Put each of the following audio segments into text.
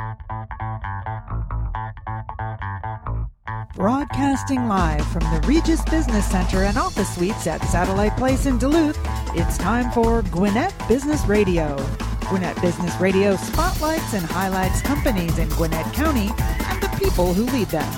Broadcasting live from the Regis Business Center and office suites at Satellite Place in Duluth, it's time for Gwinnett Business Radio. Gwinnett Business Radio spotlights and highlights companies in Gwinnett County and the people who lead them.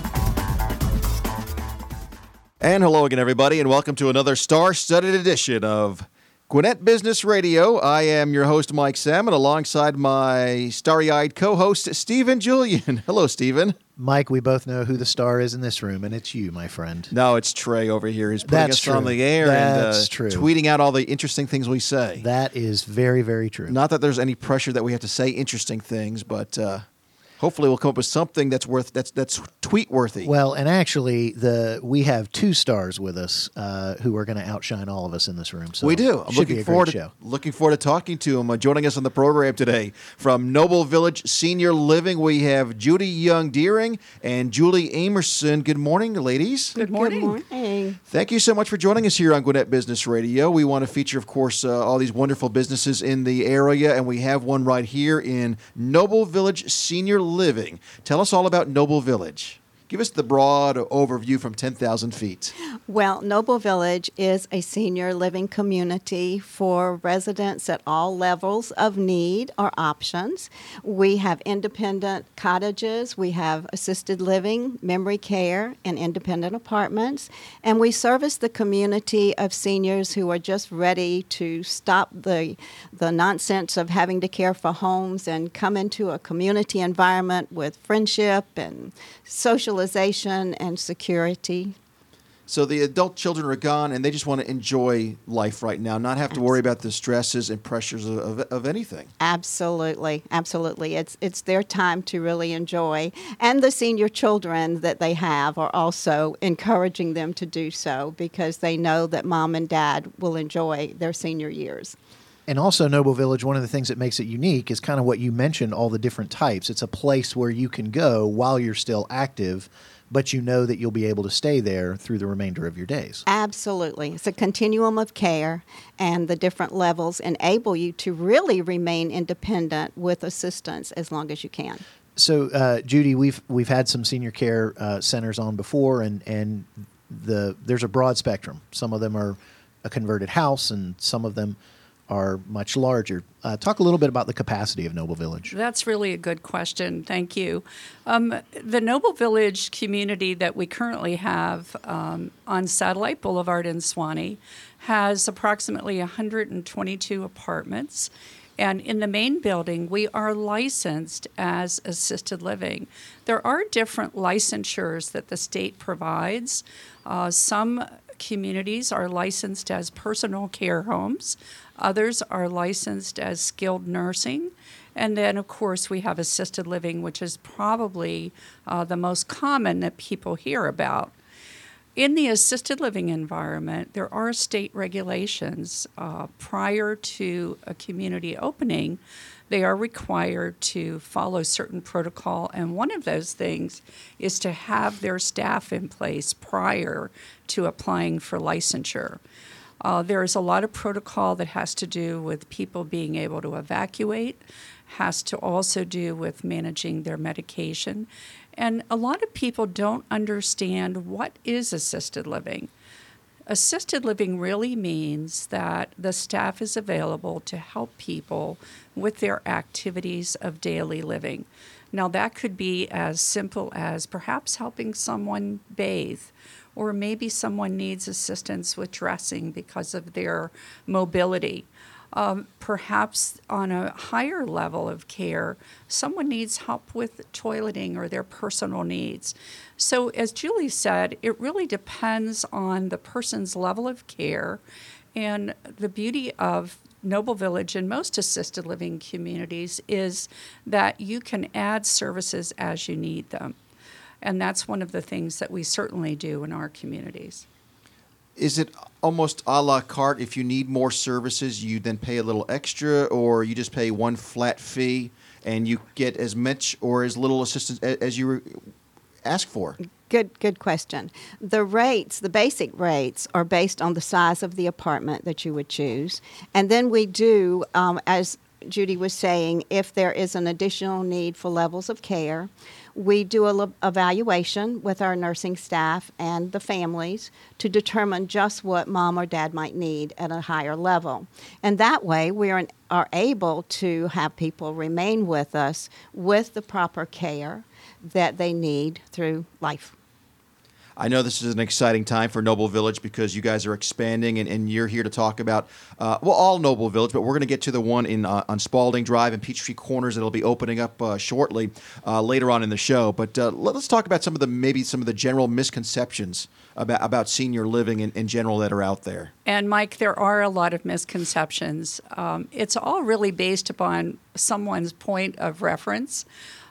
And hello again, everybody, and welcome to another star-studded edition of Gwinnett Business Radio. I am your host, Mike Salmon, alongside my starry-eyed co-host, Stephen Julian. Hello, Stephen. Mike, we both know who the star is in this room, and it's you, my friend. No, it's Trey over here. He's putting us on the air and tweeting out all the interesting things we say. That is very, very true. Not that there's any pressure that we have to say interesting things, but hopefully we'll come up with something that's tweet-worthy. Well, and actually, we have two stars with us who are going to outshine all of us in this room. So we do. I'm looking forward to talking to him. Joining us on the program today from Noble Village Senior Living, we have Judy Young-Deering and Julie Amerson. Good morning, ladies. Good morning. Good morning. Thank you so much for joining us here on Gwinnett Business Radio. We want to feature, of course, all these wonderful businesses in the area, and we have one right here in Noble Village Senior Living. Tell us all about Noble Village. Give us the broad overview from 10,000 feet. Well, Noble Village is a senior living community for residents at all levels of need or options. We have independent cottages, we have assisted living, memory care, and independent apartments. And we service the community of seniors who are just ready to stop the nonsense of having to care for homes and come into a community environment with friendship and socialization and security. So the adult children are gone, and they just want to enjoy life right now, not have to worry about the stresses and pressures of anything. Absolutely. It's their time to really enjoy. And the senior children that they have are also encouraging them to do so because they know that mom and dad will enjoy their senior years. And also, Noble Village, one of the things that makes it unique is kind of what you mentioned, all the different types. It's a place where you can go while you're still active, but you know that you'll be able to stay there through the remainder of your days. Absolutely. It's a continuum of care, and the different levels enable you to really remain independent with assistance as long as you can. So, Judy, we've had some senior care centers on before, and there's a broad spectrum. Some of them are a converted house, and some of them are much larger. Talk a little bit about the capacity of Noble Village. That's really a good question. Thank you. The Noble Village community that we currently have on Satellite Boulevard in Suwanee has approximately 122 apartments. And in the main building, we are licensed as assisted living. There are different licensures that the state provides. Some communities are licensed as personal care homes. Others are licensed as skilled nursing. And then, of course, we have assisted living, which is probably the most common that people hear about. In the assisted living environment, there are state regulations. Prior to a community opening, they are required to follow certain protocol, and one of those things is to have their staff in place prior to applying for licensure. There is a lot of protocol that has to do with people being able to evacuate, has to also do with managing their medication. And a lot of people don't understand what is assisted living. Assisted living really means that the staff is available to help people with their activities of daily living. Now, that could be as simple as perhaps helping someone bathe, or maybe someone needs assistance with dressing because of their mobility. Perhaps on a higher level of care, someone needs help with toileting or their personal needs. So as Julie said, it really depends on the person's level of care, and the beauty of Noble Village and most assisted living communities is that you can add services as you need them. And that's one of the things that we certainly do in our communities. Is it almost a la carte? If you need more services, you then pay a little extra, or you just pay one flat fee and you get as much or as little assistance as you ask for? Good question. The rates, the basic rates, are based on the size of the apartment that you would choose. And then we do, as Judy was saying, if there is an additional need for levels of care, we do a evaluation with our nursing staff and the families to determine just what mom or dad might need at a higher level. And that way we are able to have people remain with us with the proper care that they need through life. I know this is an exciting time for Noble Village because you guys are expanding, and you're here to talk about, all Noble Village, but we're going to get to the one on Spalding Drive and Peachtree Corners that'll be opening up shortly later on in the show. But let's talk about some of the general misconceptions about senior living in general that are out there. And Mike, there are a lot of misconceptions. It's all really based upon someone's point of reference.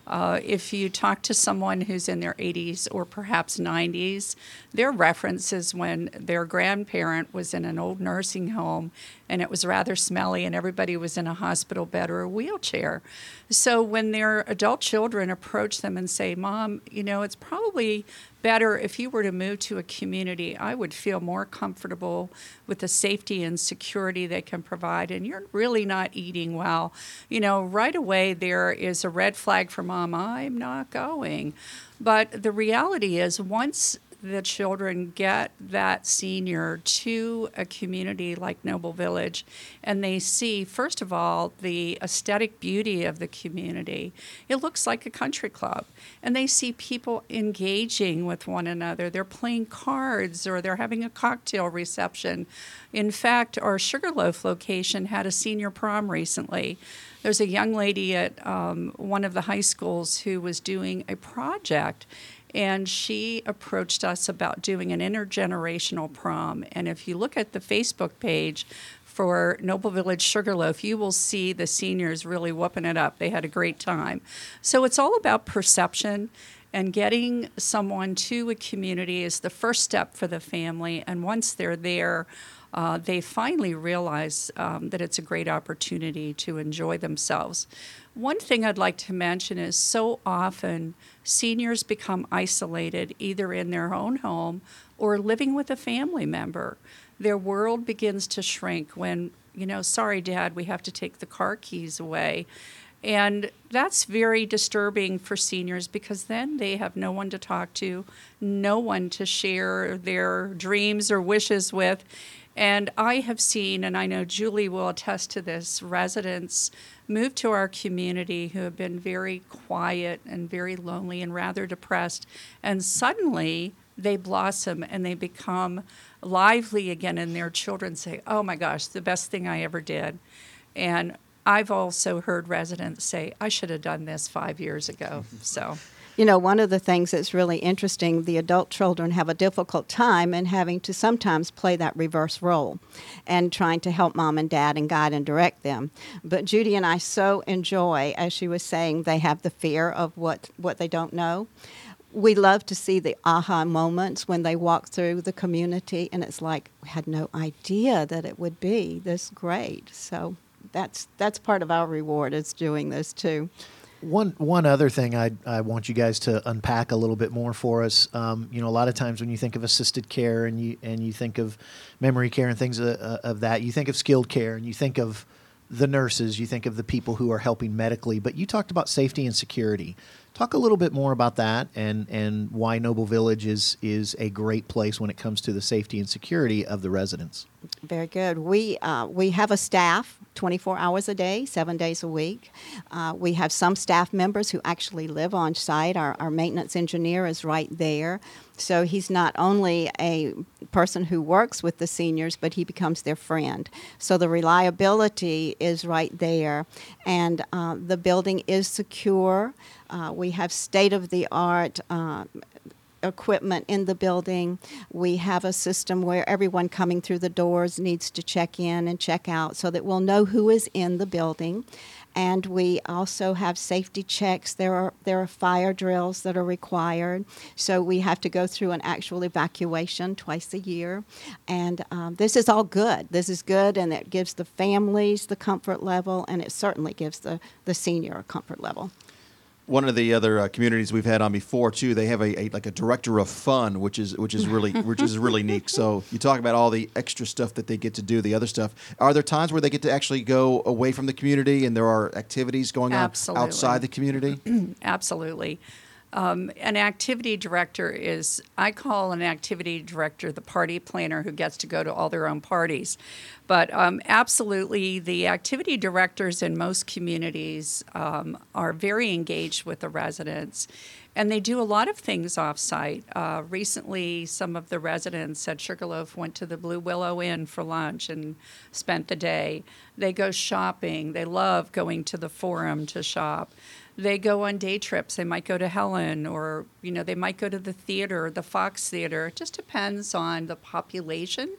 If you talk to someone who's in their 80s or perhaps 90s, their reference is when their grandparent was in an old nursing home and it was rather smelly and everybody was in a hospital bed or a wheelchair. So when their adult children approach them and say, Mom, it's probably better if you were to move to a community, I would feel more comfortable with the safety and security they can provide, and you're really not eating well. Right away there is a red flag for Mom, I'm not going. But the reality is once the children get that senior to a community like Noble Village and they see, first of all, the aesthetic beauty of the community. It looks like a country club. And they see people engaging with one another. They're playing cards or they're having a cocktail reception. In fact, our Sugarloaf location had a senior prom recently. There's a young lady at one of the high schools who was doing a project, and she approached us about doing an intergenerational prom. And if you look at the Facebook page for Noble Village Sugarloaf, you will see the seniors really whooping it up. They had a great time. So it's all about perception, and getting someone to a community is the first step for the family. And once they're there, they finally realize that it's a great opportunity to enjoy themselves. One thing I'd like to mention is so often seniors become isolated either in their own home or living with a family member. Their world begins to shrink when, sorry, Dad, we have to take the car keys away. And that's very disturbing for seniors because then they have no one to talk to, no one to share their dreams or wishes with. And I have seen, and I know Julie will attest to this, residents move to our community who have been very quiet and very lonely and rather depressed. And suddenly they blossom and they become lively again, and their children say, oh my gosh, the best thing I ever did. And I've also heard residents say, I should have done this 5 years ago. So, one of the things that's really interesting, the adult children have a difficult time in having to sometimes play that reverse role and trying to help mom and dad and guide and direct them. But Judy and I so enjoy, as she was saying, they have the fear of what they don't know. We love to see the aha moments when they walk through the community and it's like, we had no idea that it would be this great. So that's part of our reward is doing this too. One other thing I want you guys to unpack a little bit more for us. A lot of times when you think of assisted care and you think of memory care and things of that, you think of skilled care and you think of the nurses, you think of the people who are helping medically. But you talked about safety and security. Talk a little bit more about that and why Noble Village is a great place when it comes to the safety and security of the residents. Very good. We have a staff 24 hours a day, 7 days a week. We have some staff members who actually live on site. Our maintenance engineer is right there. So he's not only a person who works with the seniors, but he becomes their friend. So the reliability is right there. And the building is secure. We have state-of-the-art equipment in the building. We have a system where everyone coming through the doors needs to check in and check out so that we'll know who is in the building. And we also have safety checks. There are fire drills that are required. So we have to go through an actual evacuation twice a year. And this is all good. This is good, and it gives the families the comfort level, and it certainly gives the senior a comfort level. One of the other communities we've had on before too, they have a like a director of fun, which is really neat. So you talk about all the extra stuff that they get to do, the other stuff. Are there times where they get to actually go away from the community and there are activities going on Absolutely. outside the community? Absolutely. An activity director is, I call an activity director the party planner who gets to go to all their own parties. But absolutely, the activity directors in most communities are very engaged with the residents, and they do a lot of things off-site. Recently, some of the residents at Sugarloaf went to the Blue Willow Inn for lunch and spent the day. They go shopping. They love going to the Forum to shop. They go on day trips. They might go to Helen, or they might go to the theater, the Fox Theater. It just depends on the population.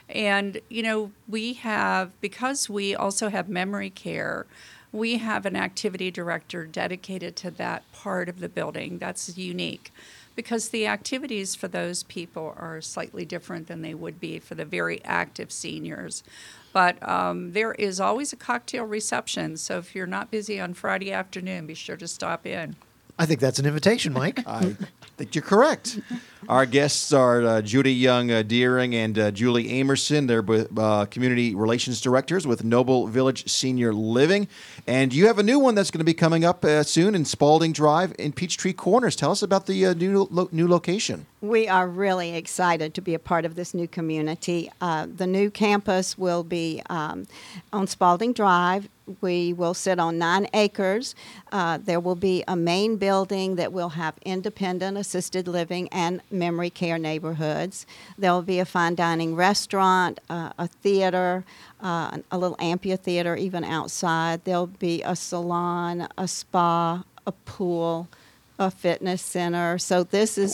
And we have, because we also have memory care, we have an activity director dedicated to that part of the building. That's unique, because the activities for those people are slightly different than they would be for the very active seniors. But there is always a cocktail reception, so if you're not busy on Friday afternoon, be sure to stop in. I think that's an invitation, Mike. I think you're correct. Our guests are Judy Young Deering and Julie Amerson. They're community relations directors with Noble Village Senior Living. And you have a new one that's going to be coming up soon in Spalding Drive in Peachtree Corners. Tell us about the new location. We are really excited to be a part of this new community. The new campus will be on Spalding Drive. We will sit on 9 acres. There will be a main building that will have independent assisted living and memory care neighborhoods. There will be a fine dining restaurant, a theater, a little amphitheater even outside. There'll be a salon, a spa, a pool, a fitness center. So this is...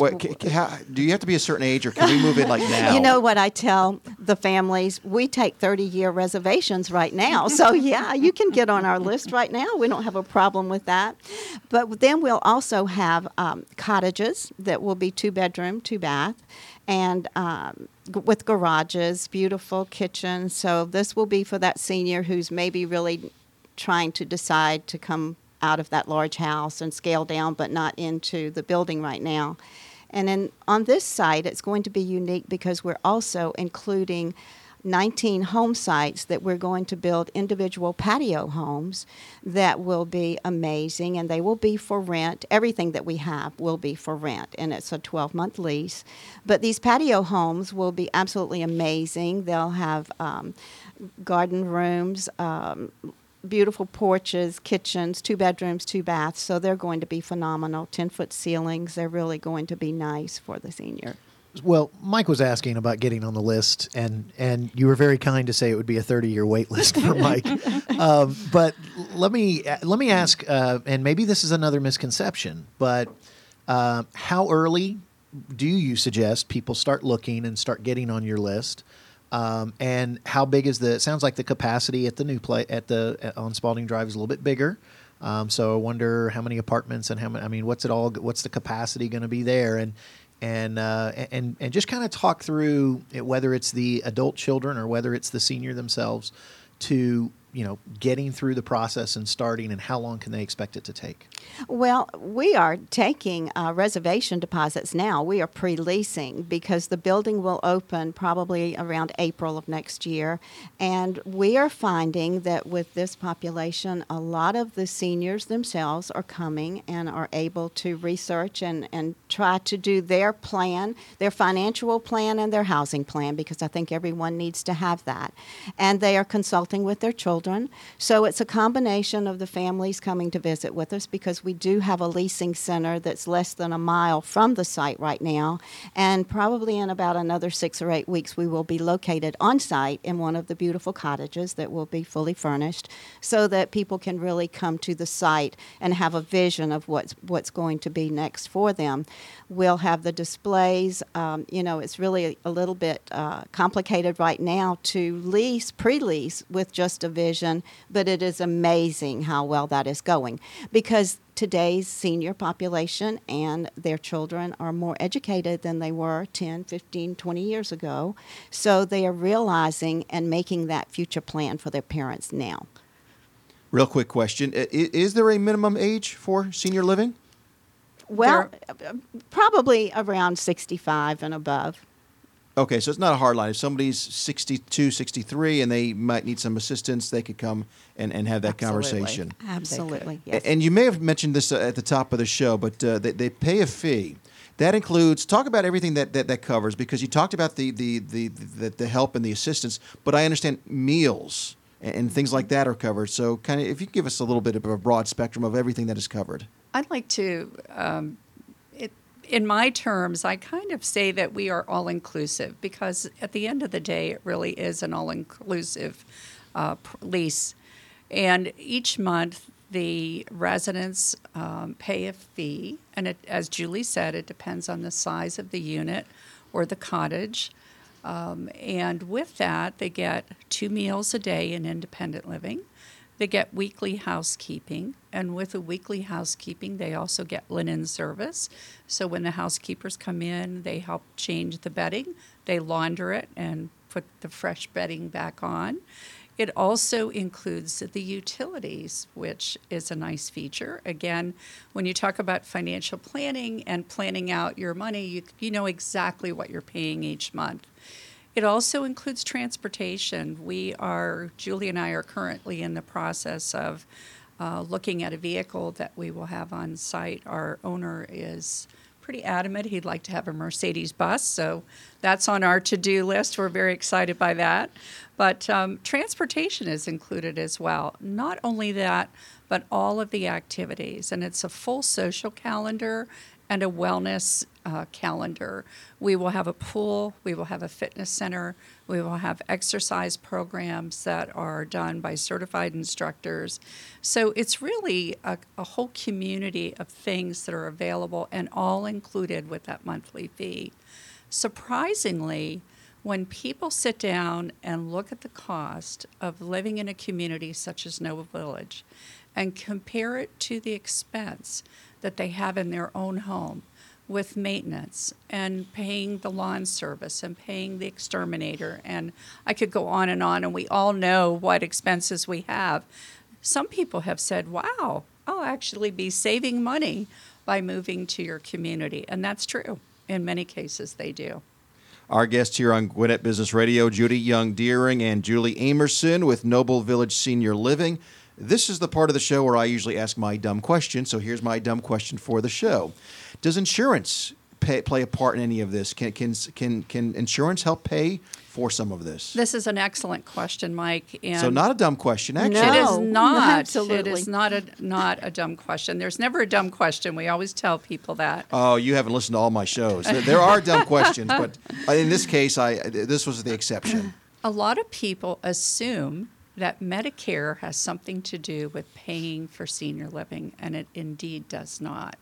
do you have to be a certain age, or can we move in like now? You know what I tell the families? We take 30-year reservations right now. So, yeah, you can get on our list right now. We don't have a problem with that. But then we'll also have cottages that will be 2-bedroom, 2-bath, and with garages, beautiful kitchens. So this will be for that senior who's maybe really trying to decide to come out of that large house and scale down, but not into the building right now. And then on this site, it's going to be unique because we're also including 19 home sites that we're going to build individual patio homes that will be amazing, and they will be for rent. Everything that we have will be for rent, and it's a 12-month lease. But these patio homes will be absolutely amazing. They'll have garden rooms, beautiful porches, kitchens, 2 bedrooms, 2 baths. So they're going to be phenomenal. 10-foot ceilings. They're really going to be nice for the senior. Well, Mike was asking about getting on the list, and you were very kind to say it would be a 30-year wait list for Mike. But let me ask, and maybe this is another misconception, but how early do you suggest people start looking and start getting on your list? And how big is it sounds like the capacity at the new on Spalding Drive is a little bit bigger. So I wonder how many apartments and how many, what's the capacity going to be there? And just kind of talk through it, whether it's the adult children or whether it's the senior themselves, to getting through the process and starting, and how long can they expect it to take? Well, we are taking reservation deposits now. We are pre-leasing because the building will open probably around April of next year. And we are finding that with this population, a lot of the seniors themselves are coming and are able to research and try to do their plan, their financial plan and their housing plan, because I think everyone needs to have that. And they are consulting with their children. So it's a combination of the families coming to visit with us, because we do have a leasing center that's less than a mile from the site right now, and probably in about another 6 or 8 weeks we will be located on site in one of the beautiful cottages that will be fully furnished, so that people can really come to the site and have a vision of what's going to be next for them. We'll have the displays. It's really a little bit complicated right now to pre-lease with just a vision, but it is amazing how well that is going, because today's senior population and their children are more educated than they were 10, 15, 20 years ago. So they are realizing and making that future plan for their parents now. Real quick question. Is there a minimum age for senior living? Well, probably around 65 and above. Okay, so it's not a hard line. If somebody's 62, 63, and they might need some assistance, they could come and have that Absolutely. conversation. Absolutely, yes. And you may have mentioned this at the top of the show, but they pay a fee. That includes, talk about everything that covers, because you talked about the help and the assistance, but I understand meals and things like that are covered. So kind of, if you could give us a little bit of a broad spectrum of everything that is covered. I'd like to, in my terms, I kind of say that we are all-inclusive, because at the end of the day, it really is an all-inclusive lease. And each month, the residents pay a fee, and as Julie said, it depends on the size of the unit or the cottage. And with that, they get 2 meals a day in independent living. They get weekly housekeeping, and with the weekly housekeeping, they also get linen service. So when the housekeepers come in, they help change the bedding, they launder it, and put the fresh bedding back on. It also includes the utilities, which is a nice feature. Again, when you talk about financial planning and planning out your money, you know exactly what you're paying each month. It also includes transportation. Julie and I are currently in the process of looking at a vehicle that we will have on site. Our owner is pretty adamant he'd like to have a Mercedes bus, so that's on our to-do list. We're very excited by that. But transportation is included as well. Not only that, but all of the activities. And it's a full social calendar and a wellness calendar. We will have a pool, we will have a fitness center, we will have exercise programs that are done by certified instructors. So it's really a whole community of things that are available and all included with that monthly fee. Surprisingly, when people sit down and look at the cost of living in a community such as Noble Village and compare it to the expense that they have in their own home with maintenance and paying the lawn service and paying the exterminator, and I could go on, and we all know what expenses we have. Some people have said, wow, I'll actually be saving money by moving to your community, and that's true. In many cases, they do. Our guests here on Gwinnett Business Radio, Judy Young-Deering and Julie Amerson with Noble Village Senior Living. This is the part of the show where I usually ask my dumb question, so here's my dumb question for the show. Does insurance play a part in any of this? Can insurance help pay for some of this? This is an excellent question, Mike. And so not a dumb question, actually. It No, is not. absolutely. It is not a dumb question. There's never a dumb question. We always tell people that. Oh, you haven't listened to all my shows. There are dumb questions, but in this case, this was the exception. A lot of people assume that Medicare has something to do with paying for senior living, and it indeed does not.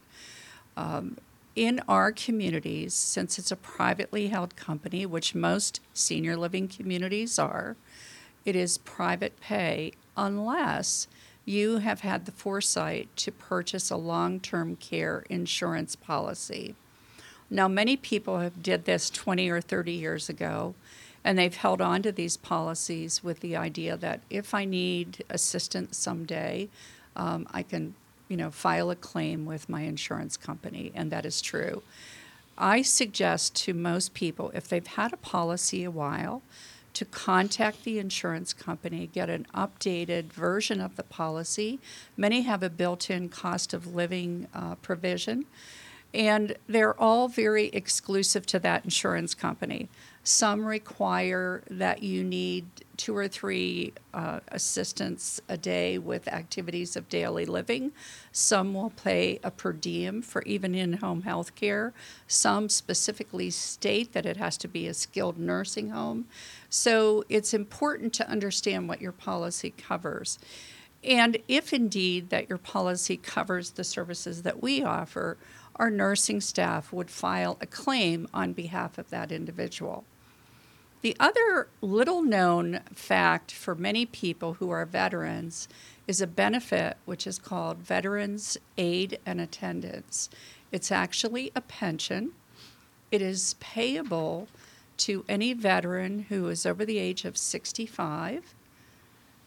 In our communities, since it's a privately held company, which most senior living communities are, it is private pay unless you have had the foresight to purchase a long-term care insurance policy. Now, many people did this 20 or 30 years ago, and they've held on to these policies with the idea that if I need assistance someday, I can file a claim with my insurance company, and that is true. I suggest to most people, if they've had a policy a while, to contact the insurance company, get an updated version of the policy. Many have a built-in cost of living provision, and they're all very exclusive to that insurance company. Some require that you need 2 or 3 assistants a day with activities of daily living. Some will pay a per diem for even in-home health care. Some specifically state that it has to be a skilled nursing home. So it's important to understand what your policy covers. And if indeed that your policy covers the services that we offer, our nursing staff would file a claim on behalf of that individual. The other little-known fact for many people who are veterans is a benefit which is called Veterans Aid and Attendance. It's actually a pension. It is payable to any veteran who is over the age of 65,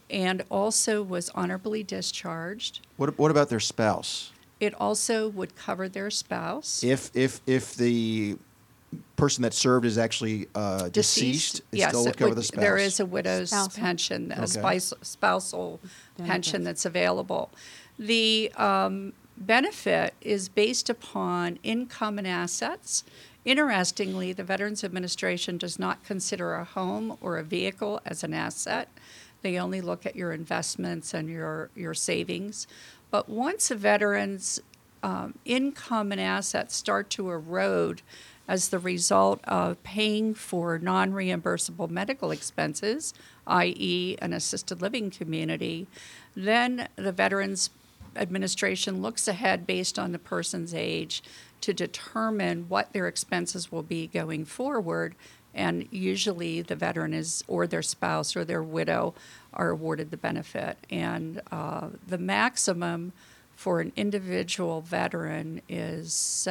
and also was honorably discharged. What about their spouse? It also would cover their spouse. If the person that served is actually deceased, it yes, still would cover the spouse. There is a widow's Spousal. pension, a Okay. spousal pension Benefits. that's available. The benefit is based upon income and assets. Interestingly, the Veterans Administration does not consider a home or a vehicle as an asset. They only look at your investments and your savings. But once a veteran's income and assets start to erode as the result of paying for non-reimbursable medical expenses, i.e. an assisted living community, then the Veterans Administration looks ahead based on the person's age to determine what their expenses will be going forward, and usually the veteran is, or their spouse or their widow are awarded the benefit. And the maximum for an individual veteran is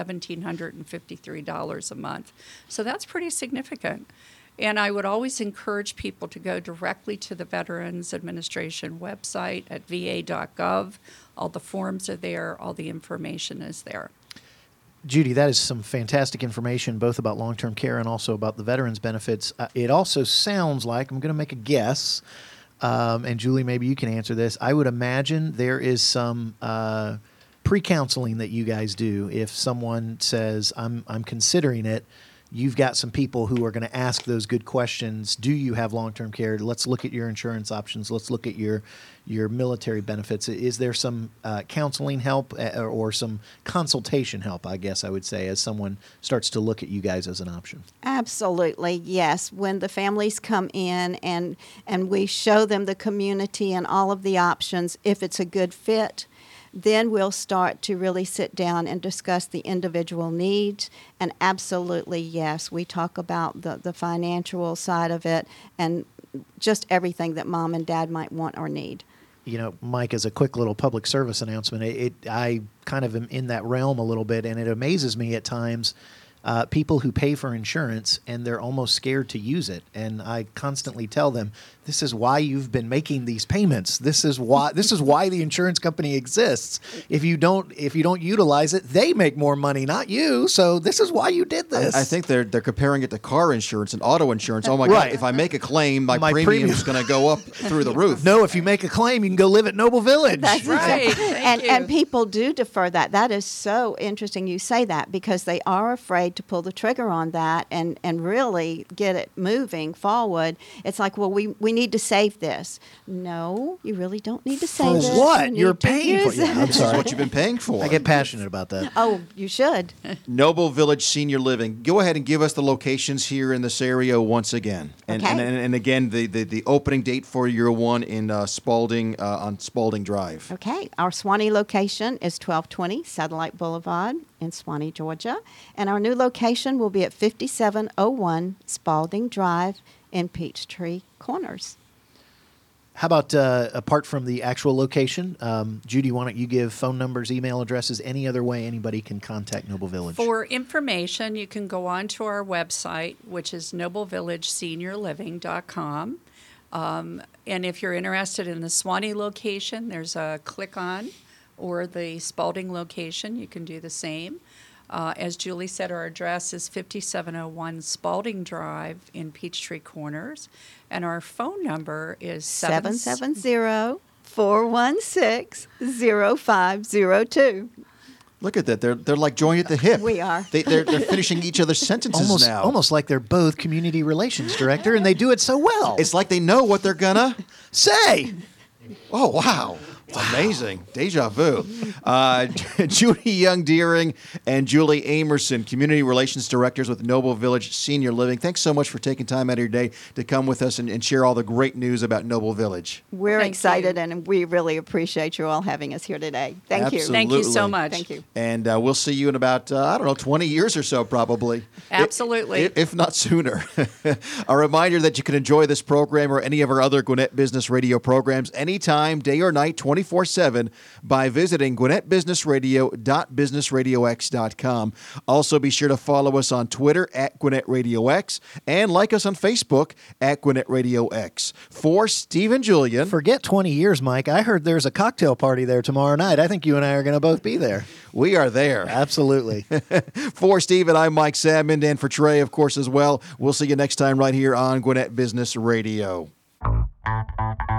$1,753 a month. So that's pretty significant. And I would always encourage people to go directly to the Veterans Administration website at va.gov. All the forms are there, all the information is there. Judy, that is some fantastic information, both about long-term care and also about the veterans benefits. It also sounds like, I'm going to make a guess, and Julie, maybe you can answer this. I would imagine there is some pre-counseling that you guys do. If someone says, I'm considering it, you've got some people who are going to ask those good questions. Do you have long-term care? Let's look at your insurance options. Let's look at your military benefits. Is there some counseling help or some consultation help, I guess I would say, as someone starts to look at you guys as an option? Absolutely, yes. When the families come in and we show them the community and all of the options, if it's a good fit, then we'll start to really sit down and discuss the individual needs. And absolutely, yes, we talk about the financial side of it and just everything that mom and dad might want or need. You know, Mike, as a quick little public service announcement, I kind of am in that realm a little bit, and it amazes me at times people who pay for insurance and they're almost scared to use it. And I constantly tell them, this is why you've been making these payments. This is why the insurance company exists. If you don't utilize it, they make more money, not you. So this is why you did this. I think they're comparing it to car insurance and auto insurance. Oh my Right. God! If I make a claim, my My premium is going to go up through the roof. No, if you make a claim, you can go live at Noble Village. That's Right, exactly. thank you. And people do defer that. That is so interesting you say that, because they are afraid to pull the trigger on that and really get it moving forward. It's like, well, we need to save this. No, you really don't need to For save this. what? You need You're to paying for use it. Yeah, I'm it. This is sorry. what you've been paying for. I get passionate about that. Oh, you should. Noble Village Senior Living. Go ahead and give us the locations here in this area once again. And Okay. and again, the opening date for year one in Spalding on Spalding Drive. Okay, our Swanee location is 1220 Satellite Boulevard in Swanee, Georgia. And our new location will be at 5701 Spalding Drive in Peachtree Corners. How about apart from the actual location, Judy, why don't you give phone numbers, email addresses, any other way anybody can contact Noble Village? For information, you can go on to our website, which is noblevillageseniorliving.com. And if you're interested in the Swanee location, there's a click on, or the Spalding location, you can do the same. As Julie said, our address is 5701 Spalding Drive in Peachtree Corners. And our phone number is 770-416-0502. Look at that. They're like joined at the hip. We are. They're finishing each other's sentences now. Almost like they're both community relations director, and they do it so well. It's like they know what they're gonna Say, Oh, wow. It's amazing. Deja vu. Judy Young-Deering and Julie Amerson, Community Relations Directors with Noble Village Senior Living. Thanks so much for taking time out of your day to come with us and share all the great news about Noble Village. We're Thank excited, you. and we really appreciate you all having us here today. Thank you. Absolutely. Thank you so much. Thank you. And we'll see you in about, 20 years or so, probably. Absolutely. If not sooner. A reminder that you can enjoy this program or any of our other Gwinnett Business Radio programs anytime, day or night, 24 24/7 by visiting GwinnettBusinessRadio.BusinessRadioX.com. Also, be sure to follow us on Twitter at Gwinnett Radio X and like us on Facebook at Gwinnett Radio X. For Steve and Julian. Forget 20 years, Mike. I heard there's a cocktail party there tomorrow night. I think you and I are going to both be there. We are there. Absolutely. For Steve and I'm Mike Salmond, and for Trey, of course, as well. We'll see you next time right here on Gwinnett Business Radio.